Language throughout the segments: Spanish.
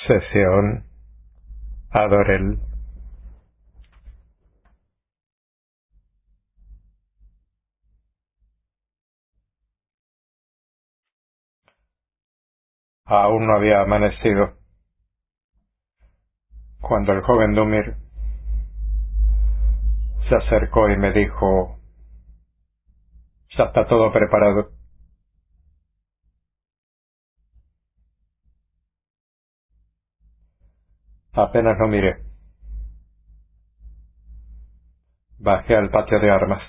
Sesión Adorel. Aún no había amanecido cuando el joven Dumir se acercó y me dijo: ya está todo preparado. Apenas lo miré, bajé al patio de armas.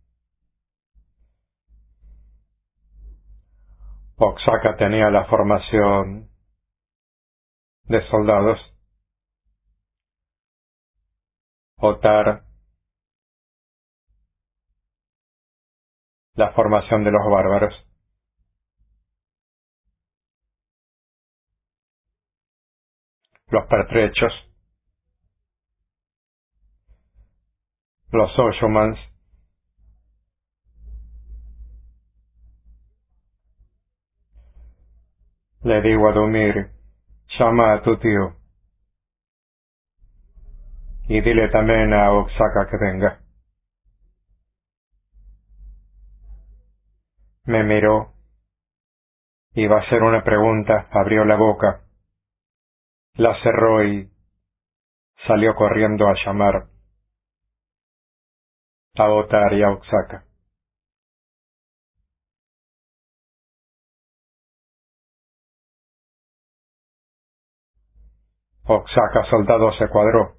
Oaxaca tenía la formación de soldados, Otar la formación de los bárbaros. Los pertrechos, los Oshomans, le digo a Dumir: llama a tu tío y dile también a Oaxaca que venga. Me miró, iba a hacer una pregunta, abrió la boca, la cerró y salió corriendo a llamar a Otar y a Oaxaca. Oaxaca, soldado, se cuadró.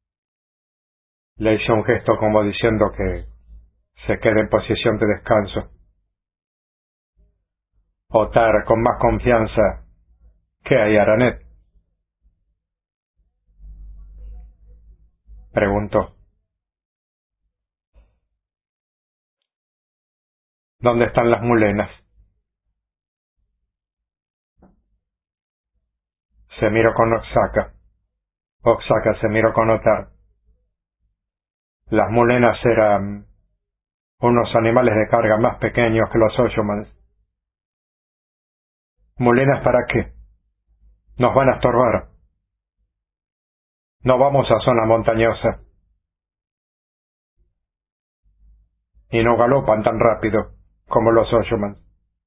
Le hice un gesto como diciendo que se quede en posición de descanso. Otar, con más confianza: ¿qué hay, Aranet?, preguntó. ¿Dónde están las mulenas? Se miró con Oaxaca. Oaxaca se miró con Otar. Las mulenas eran unos animales de carga más pequeños que los Oshomans. ¿Mulenas para qué? Nos van a estorbar. No vamos a zona montañosa. Y no galopan tan rápido como los Oshomans.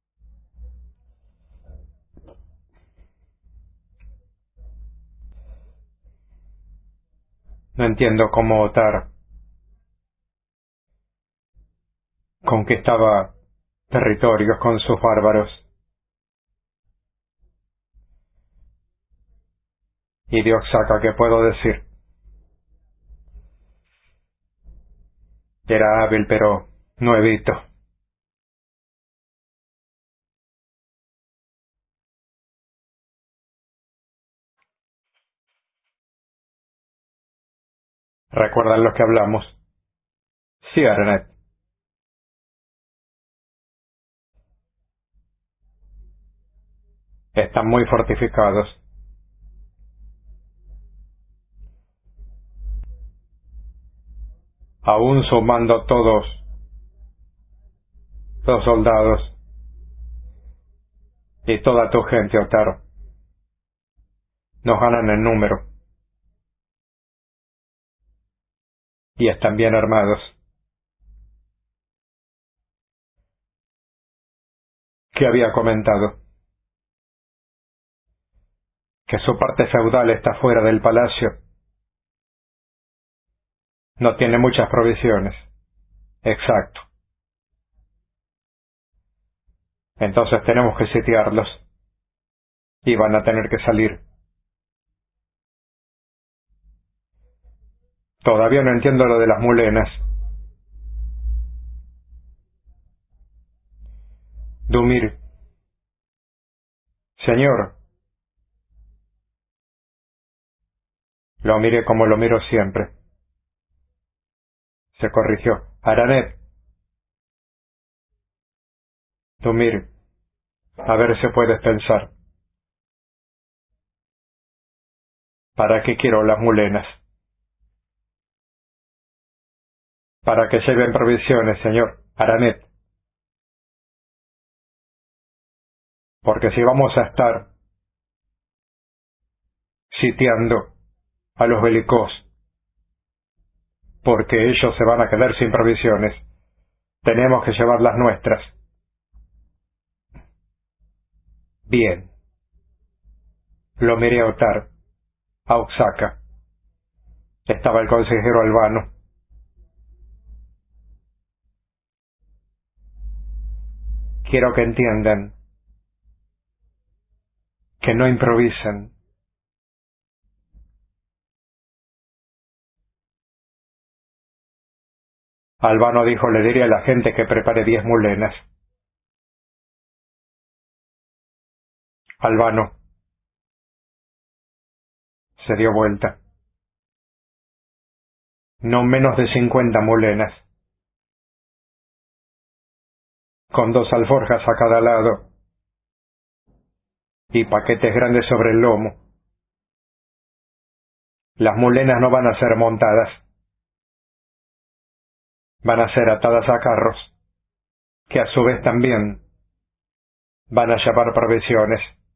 No entiendo cómo Otar conquistaba territorios con sus bárbaros. Y de Oaxaca, ¿qué puedo decir? Era hábil, pero nuevito. ¿Recuerdan lo que hablamos? Sí, Aranet. Están muy fortificados. Aún sumando todos los soldados y toda tu gente, Otar, nos ganan en número. Y están bien armados. ¿Qué había comentado? Que su parte feudal está fuera del palacio. No tiene muchas provisiones. Exacto. Entonces tenemos que sitiarlos. Y van a tener que salir. Todavía no entiendo lo de las mulenas. Dumir. Señor. Lo miré como lo miro siempre. Se corrigió. Aranet. Dumir. A ver si puedes pensar. ¿Para qué quiero las mulenas? Para que lleven provisiones, señor. Aranet. Porque si vamos a estar sitiando a los bélicos, porque ellos se van a quedar sin provisiones. Tenemos que llevar las nuestras. Bien. Lo miré a Ottar, a Oaxaca. Estaba el consejero Albano. Quiero que entiendan, que no improvisen. Albano dijo: le diré a la gente que prepare 10 mulenas. Albano se dio vuelta. No menos de 50 mulenas, con 2 alforjas a cada lado y paquetes grandes sobre el lomo. Las mulenas no van a ser montadas, van a ser atadas a carros, que a su vez también van a llevar provisiones.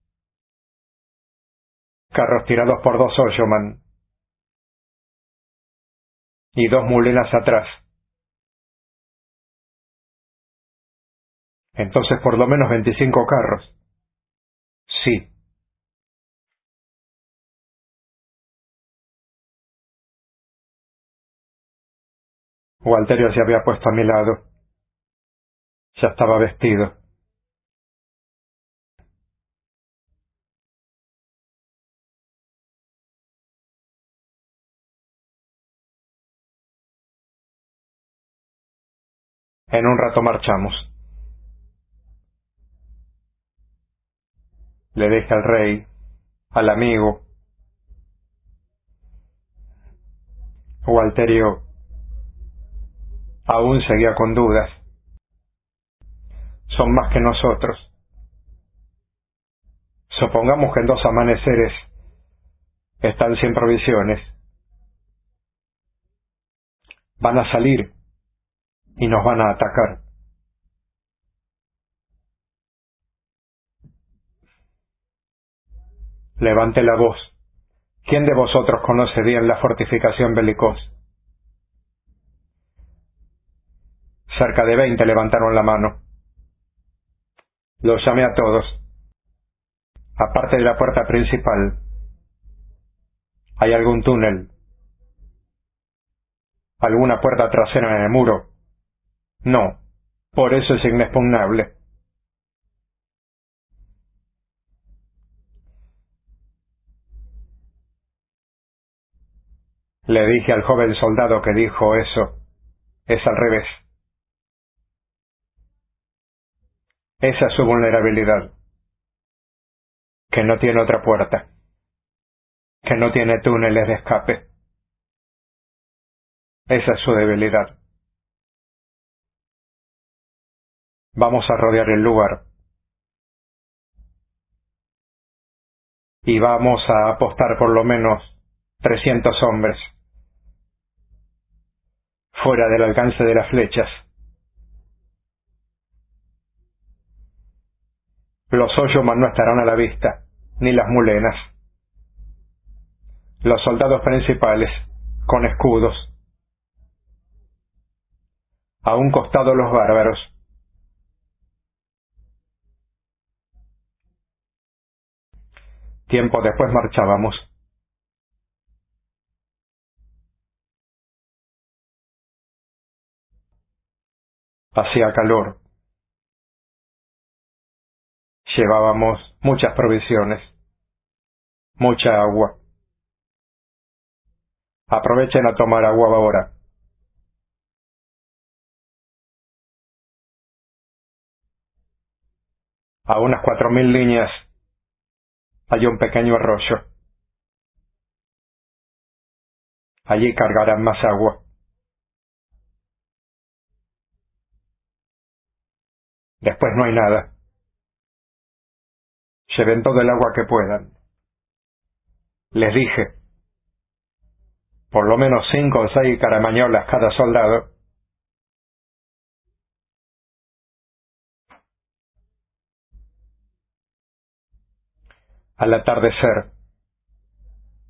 Carros tirados por 2 Oshoman y 2 mulenas atrás. Entonces por lo menos 25 carros. Sí. Walterio se había puesto a mi lado. Ya estaba vestido. En un rato marchamos. Le dije al rey, al amigo. Walterio aún seguía con dudas. Son más que nosotros. Supongamos que en 2 amaneceres están sin provisiones. Van a salir y nos van a atacar. Levanté la voz. ¿Quién de vosotros conoce bien la fortificación Belicós? Cerca de 20 levantaron la mano. Los llamé a todos. Aparte de la puerta principal, ¿hay algún túnel? ¿Alguna puerta trasera en el muro? No. Por eso es inexpugnable. Le dije al joven soldado que dijo eso. Es al revés. Esa es su vulnerabilidad. Que no tiene otra puerta. Que no tiene túneles de escape. Esa es su debilidad. Vamos a rodear el lugar. Y vamos a apostar por lo menos 300 hombres. Fuera del alcance de las flechas. Los Oshoman no estarán a la vista, ni las mulenas. Los soldados principales, con escudos. A un costado los bárbaros. Tiempo después marchábamos. Hacía calor. Llevábamos muchas provisiones. Mucha agua. Aprovechen a tomar agua ahora. A unas 4000 líneas hay un pequeño arroyo. Allí cargarán más agua. Después no hay nada. Lleven todo el agua que puedan. Les dije, por lo menos 5 o 6 caramañolas cada soldado. Al atardecer,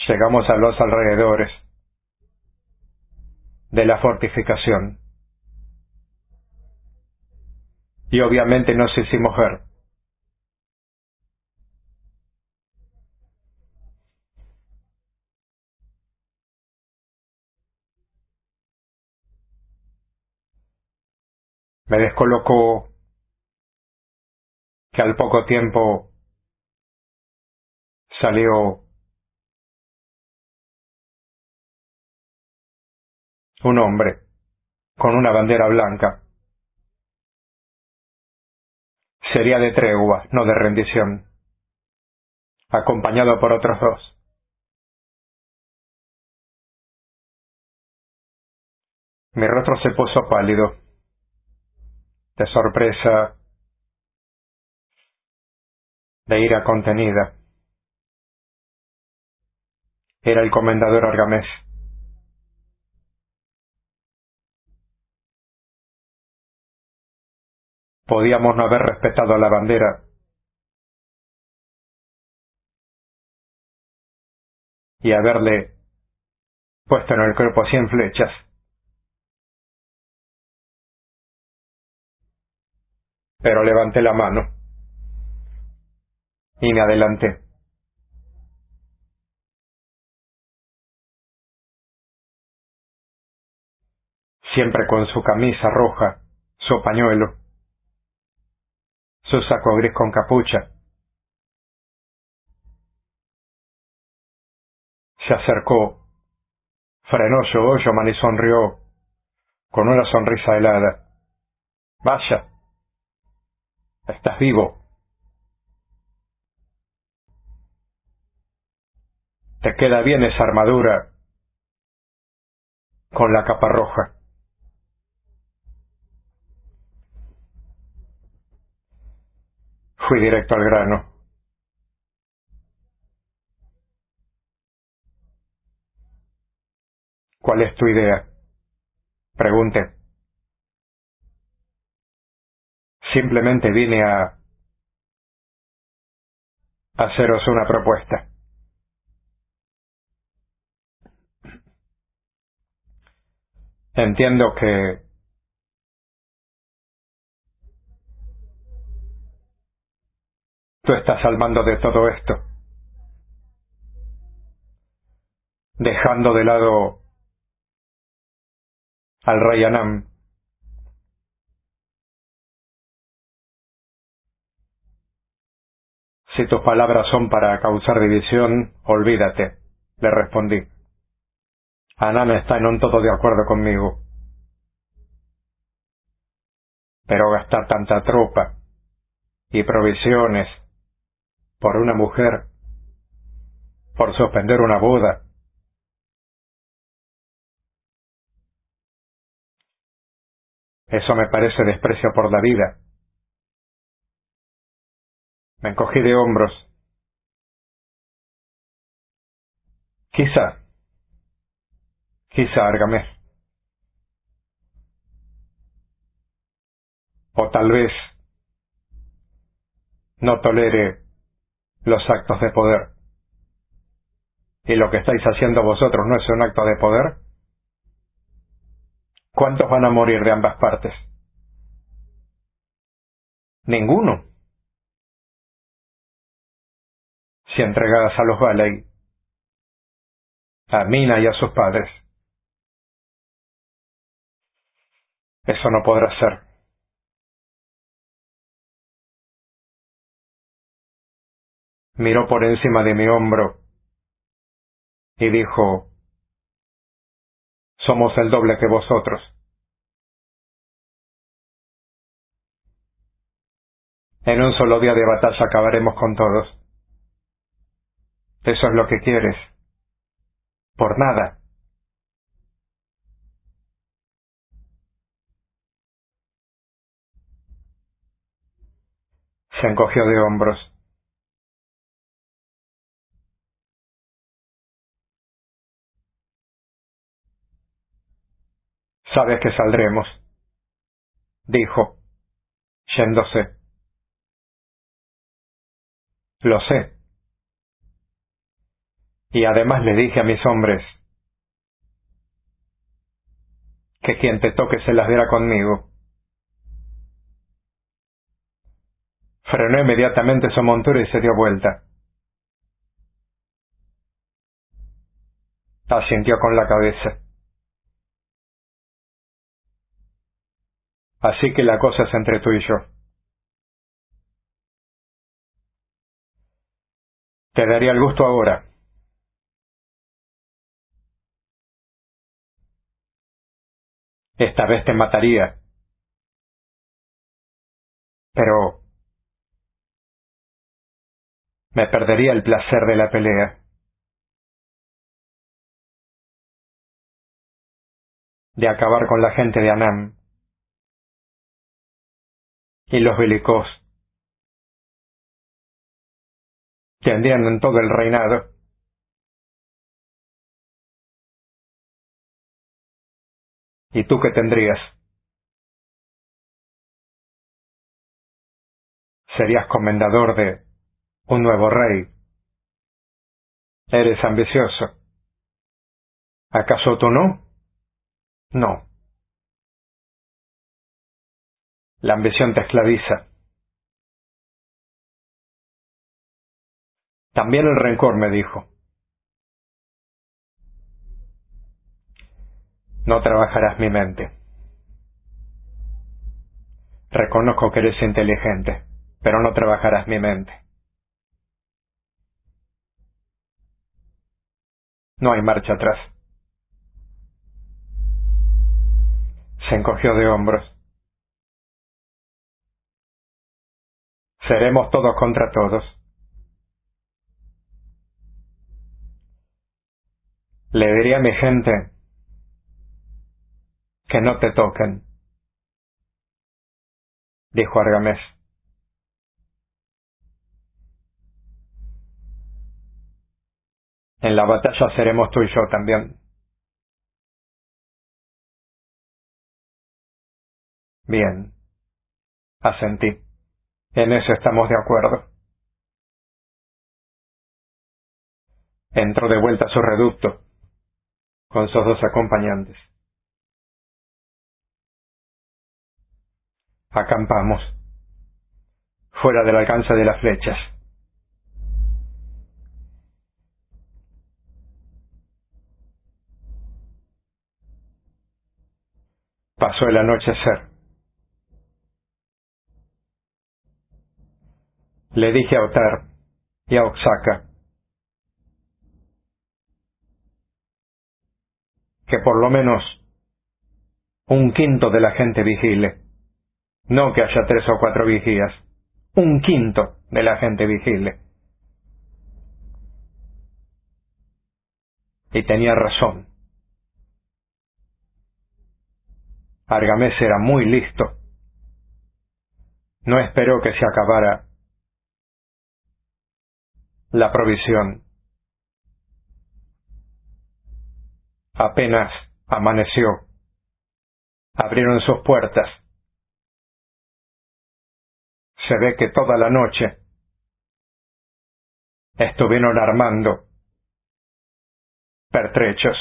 Llegamos a los alrededores de la fortificación y obviamente nos hicimos ver. Me descolocó que al poco tiempo salió un hombre con una bandera blanca. Sería de tregua, no de rendición, acompañado por otros dos. Mi rostro se puso pálido, de sorpresa, de ira contenida. Era el comendador Argamés. Podíamos no haber respetado la bandera y haberle puesto en el cuerpo 100 flechas. Pero levanté la mano y me adelanté. Siempre con su camisa roja, su pañuelo, su saco gris con capucha. Se acercó, frenó su Oyoman y sonrió con una sonrisa helada. Vaya, estás vivo. Te queda bien esa armadura con la capa roja. Fui directo al grano. ¿Cuál es tu idea? Pregunté. Simplemente vine a haceros una propuesta. Entiendo que tú estás al mando de todo esto, dejando de lado al rey Anam. Si tus palabras son para causar división, olvídate, le respondí. Anam está en un todo de acuerdo conmigo. Pero gastar tanta tropa y provisiones por una mujer, por suspender una boda, eso me parece desprecio por la vida. Me encogí de hombros. Quizá Argamés. O tal vez no tolere los actos de poder. ¿Y lo que estáis haciendo vosotros no es un acto de poder? ¿Cuántos van a morir de ambas partes? Ninguno. Si entregadas a los Valey, a Mina y a sus padres. Eso no podrá ser. Miró por encima de mi hombro y dijo, somos el doble que vosotros. En un solo día de batalla acabaremos con todos. Eso es lo que quieres. Por nada. Se encogió de hombros. Sabes que saldremos, dijo, yéndose. Lo sé. Y además le dije a mis hombres que quien te toque se las diera conmigo. Frenó inmediatamente su montura y se dio vuelta. Asintió con la cabeza. Así que la cosa es entre tú y yo. Te daría el gusto ahora. Esta vez te mataría. Pero me perdería el placer de la pelea. De acabar con la gente de Anam. Y los belicos. Tendrían en todo el reinado. ¿Y tú qué tendrías? Serías comendador de un nuevo rey. Eres ambicioso. ¿Acaso tú no? No. La ambición te esclaviza. También el rencor, me dijo. No trabajarás mi mente. Reconozco que eres inteligente, pero no trabajarás mi mente. No hay marcha atrás. Se encogió de hombros. Seremos todos contra todos. Le diría a mi gente que no te toquen, dijo Argamés. En la batalla seremos tú y yo también. Bien, asentí. En eso estamos de acuerdo. Entró de vuelta a su reducto, con sus dos acompañantes. Acampamos, fuera del alcance de las flechas. Pasó el anochecer. Le dije a Otar y a Oaxaca que por lo menos un quinto de la gente vigile. No que haya 3 o 4 vigías. Un quinto de la gente vigile. Y tenía razón. Argamés era muy listo. No esperó que se acabara la provisión. Apenas amaneció, abrieron sus puertas. Se ve que toda la noche estuvieron armando pertrechos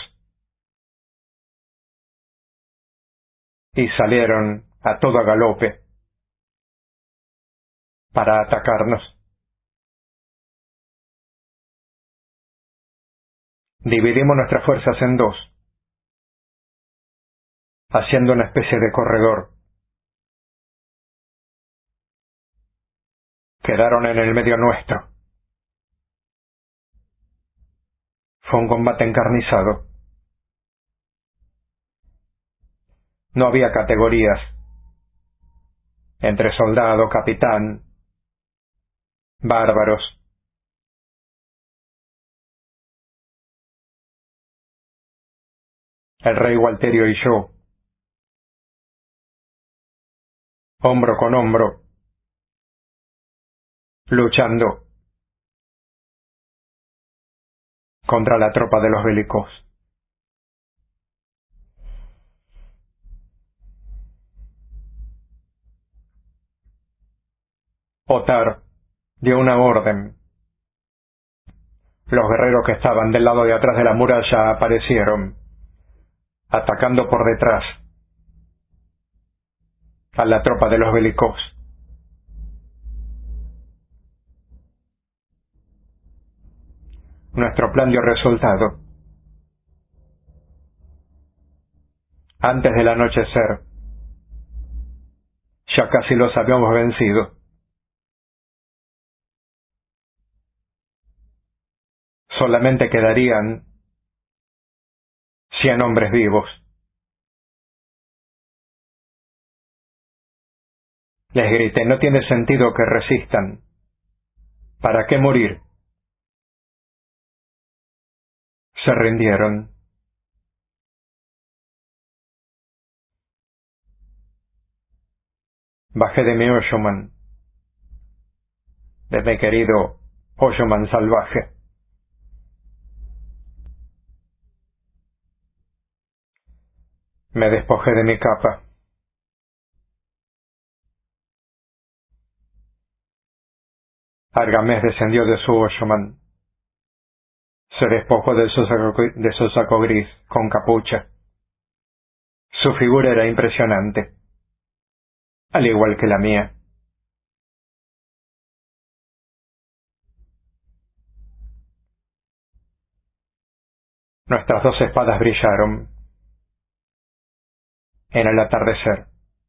y salieron a todo galope para atacarnos. Dividimos nuestras fuerzas en dos, haciendo una especie de corredor. Quedaron en el medio nuestro. Fue un combate encarnizado. No había categorías entre soldado, capitán, bárbaros. El rey Gualterio y yo, hombro con hombro, luchando contra la tropa de los bélicos. Otar dio una orden. Los guerreros que estaban del lado de atrás de la muralla aparecieron, atacando por detrás a la tropa de los bélicos. Nuestro plan dio resultado. Antes del anochecer, ya casi los habíamos vencido. Solamente quedarían 100 hombres vivos. Les grité, no tiene sentido que resistan. ¿Para qué morir? Se rindieron. Bajé de mi Oshoman, de mi querido Oshoman salvaje. Me despojé de mi capa. Argamés descendió de su Oshoman. Se despojó de su saco gris con capucha. Su figura era impresionante, al igual que la mía. Nuestras 2 espadas brillaron en el atardecer.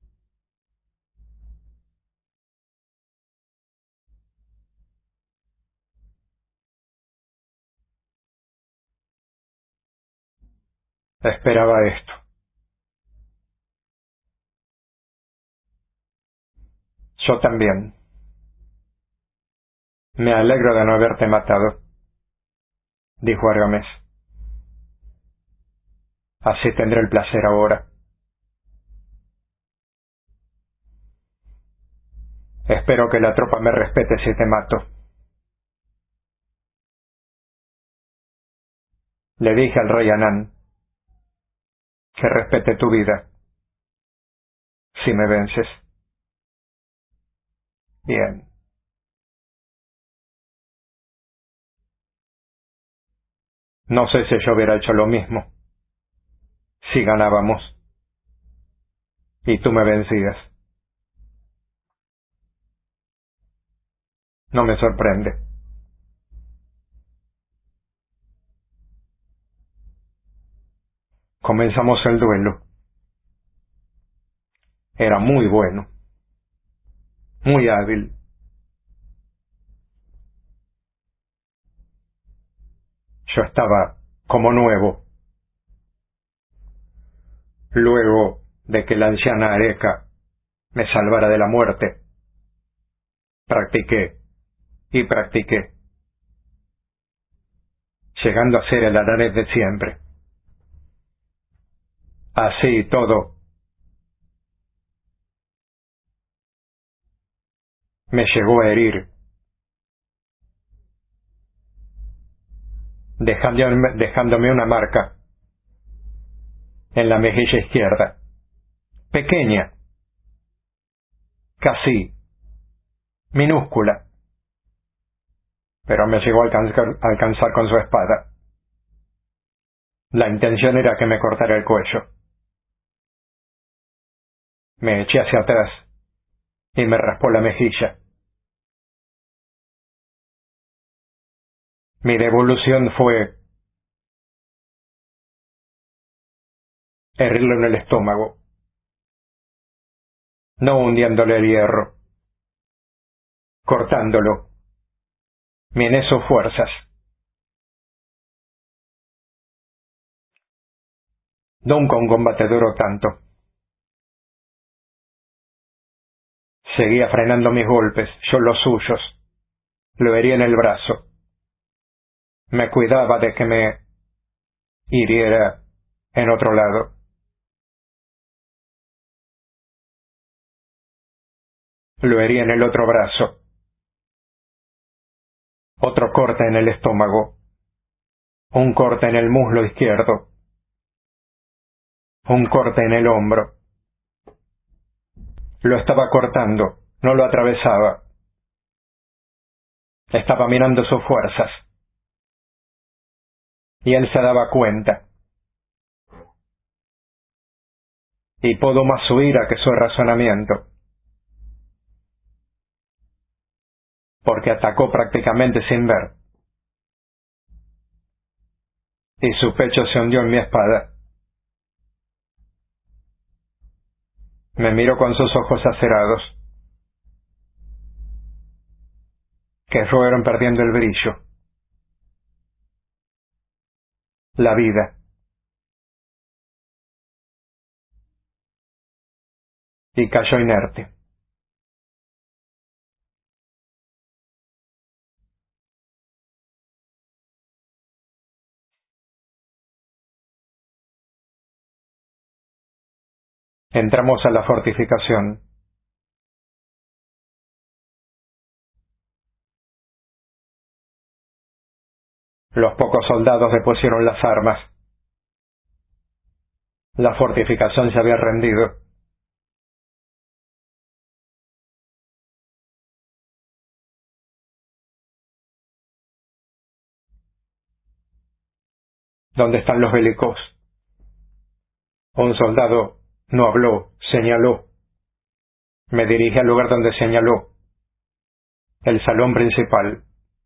Esperaba esto. Yo también. Me alegro de no haberte matado, dijo Argamés. Así tendré el placer ahora. Espero que la tropa me respete si te mato. Le dije al rey Anán que respete tu vida si me vences. Bien. No sé si yo hubiera hecho lo mismo si ganábamos y tú me vencías. No me sorprende. Comenzamos el duelo. Era muy bueno, muy hábil. Yo estaba como nuevo. Luego de que la anciana Areca me salvara de la muerte, practiqué y practiqué, llegando a ser el Aranés de siempre. Así y todo, me llegó a herir, dejándome una marca en la mejilla izquierda, pequeña, casi minúscula, pero me llegó a alcanzar con su espada. La intención era que me cortara el cuello. Me eché hacia atrás y me raspó la mejilla. Mi devolución fue herirlo en el estómago, no hundiéndole el hierro, cortándolo. Miné sus fuerzas. Nunca un combate duró tanto. Seguía frenando mis golpes, yo los suyos. Lo herí en el brazo. Me cuidaba de que me hiriera en otro lado. Lo herí en el otro brazo. Otro corte en el estómago. Un corte en el muslo izquierdo. Un corte en el hombro. Lo estaba cortando, no lo atravesaba. Estaba mirando sus fuerzas. y él se daba cuenta. Y pudo más su ira que su razonamiento, porque atacó prácticamente sin ver, y su pecho se hundió en mi espada. Me miró con sus ojos acerados, que fueron perdiendo el brillo, la vida, y cayó inerte. Entramos a la fortificación. Los pocos soldados depusieron las armas. La fortificación se había rendido. ¿Dónde están los bélicos? Un soldado no habló, señaló. Me dirigí al lugar donde señaló, el salón principal.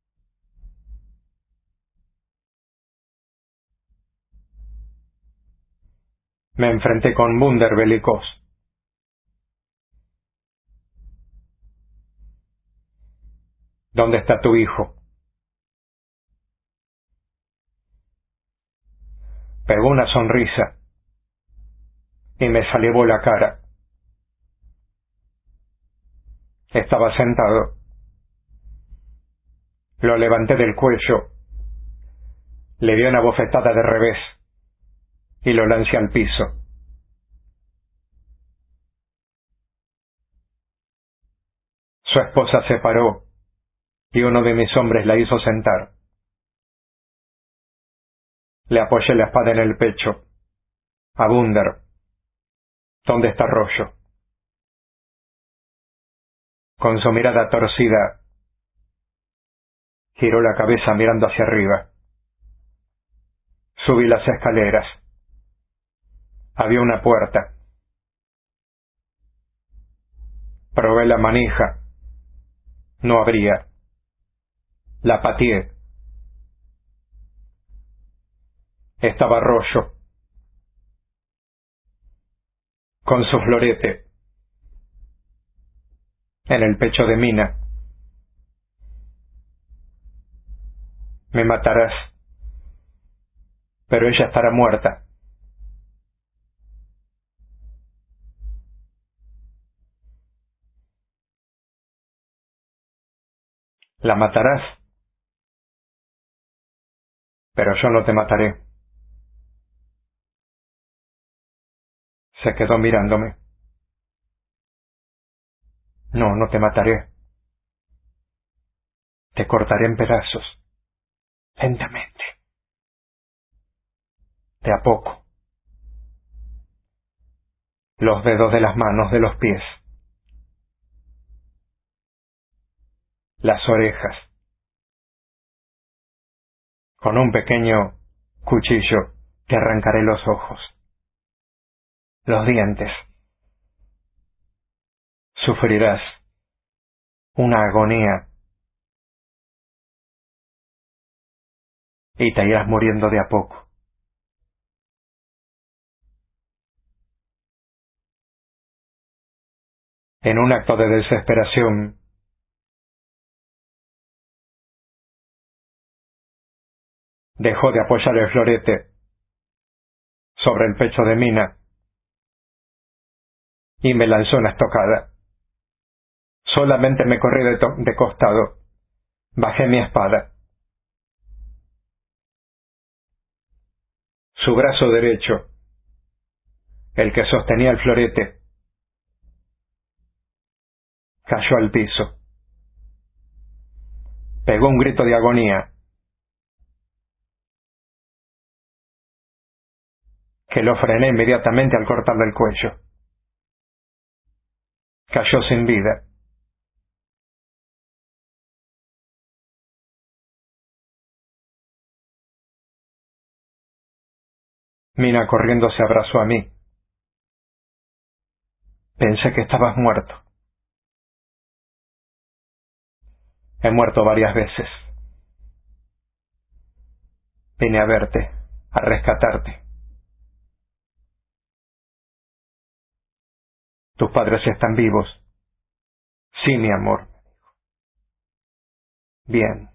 Me enfrenté con Wunder Bélicos. ¿Dónde está tu hijo? Pegó una sonrisa y me salivó la cara. Estaba sentado. Lo levanté del cuello, le di una bofetada de revés y lo lancé al piso. Su esposa se paró y uno de mis hombres la hizo sentar. Le apoyé la espada en el pecho. A Wunder. ¿Dónde está Rollo? Con su mirada torcida, giró la cabeza mirando hacia arriba. Subí las escaleras. Había una puerta. Probé la manija. No abría. La pateé. Estaba Rollo, con su florete, en el pecho de Mina. Me matarás, pero ella estará muerta. La matarás, pero yo no te mataré. Se quedó mirándome. No, no te mataré. Te cortaré en pedazos, lentamente, de a poco. Los dedos de las manos, de los pies, las orejas. Con un pequeño cuchillo te arrancaré los ojos, los dientes. Sufrirás una agonía y te irás muriendo de a poco. En un acto de desesperación, dejó de apoyar el florete sobre el pecho de Mina y me lanzó una estocada. Solamente me corrí de costado. Bajé mi espada. Su brazo derecho, el que sostenía el florete, cayó al piso. Pegó un grito de agonía que lo frené inmediatamente al cortarle el cuello. Cayó sin vida. Mina corriendo se abrazó a mí. Pensé que estabas muerto. He muerto varias veces. Vine a verte, a rescatarte. Tus padres están vivos. Sí, mi amor. Bien.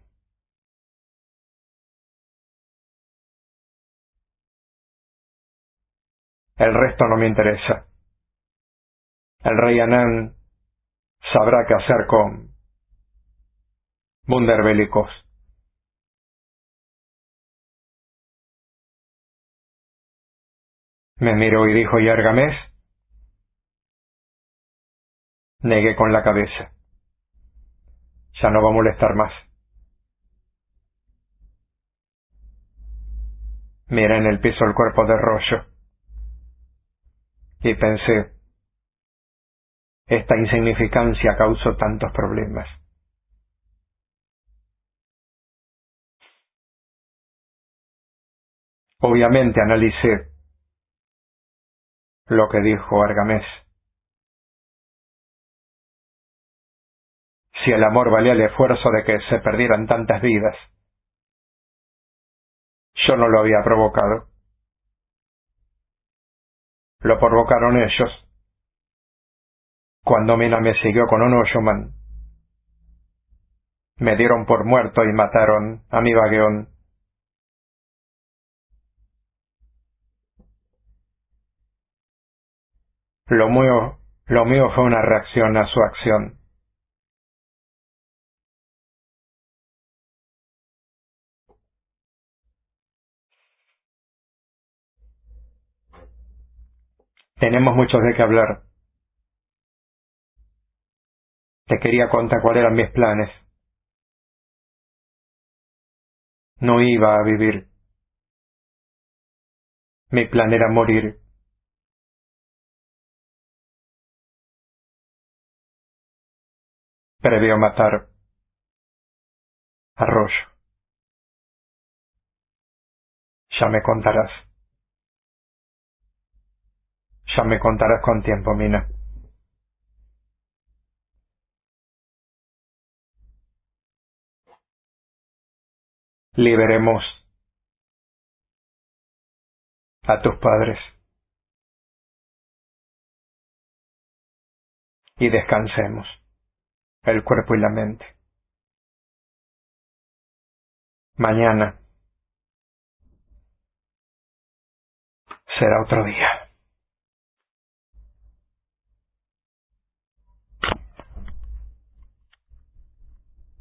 El resto no me interesa. El rey Anán sabrá qué hacer con Bunderbélicos. Me miró y dijo: ¿Y Argamés? Negué con la cabeza. Ya no va a molestar más. Miré en el piso el cuerpo de Rollo y pensé: esta insignificancia causó tantos problemas. Obviamente analicé lo que dijo Argamés. Si el amor valía el esfuerzo de que se perdieran tantas vidas, yo no lo había provocado. Lo provocaron ellos. Cuando Mina me siguió con un Oshuman, me dieron por muerto y mataron a mi Bagueón. Lo mío fue una reacción a su acción. Tenemos mucho de qué hablar. Te quería contar cuáles eran mis planes. No iba a vivir. Mi plan era morir. Previo matar a Rollo. Ya me contarás. Ya me contarás con tiempo, Mina. Liberemos a tus padres y descansemos el cuerpo y la mente. Mañana será otro día.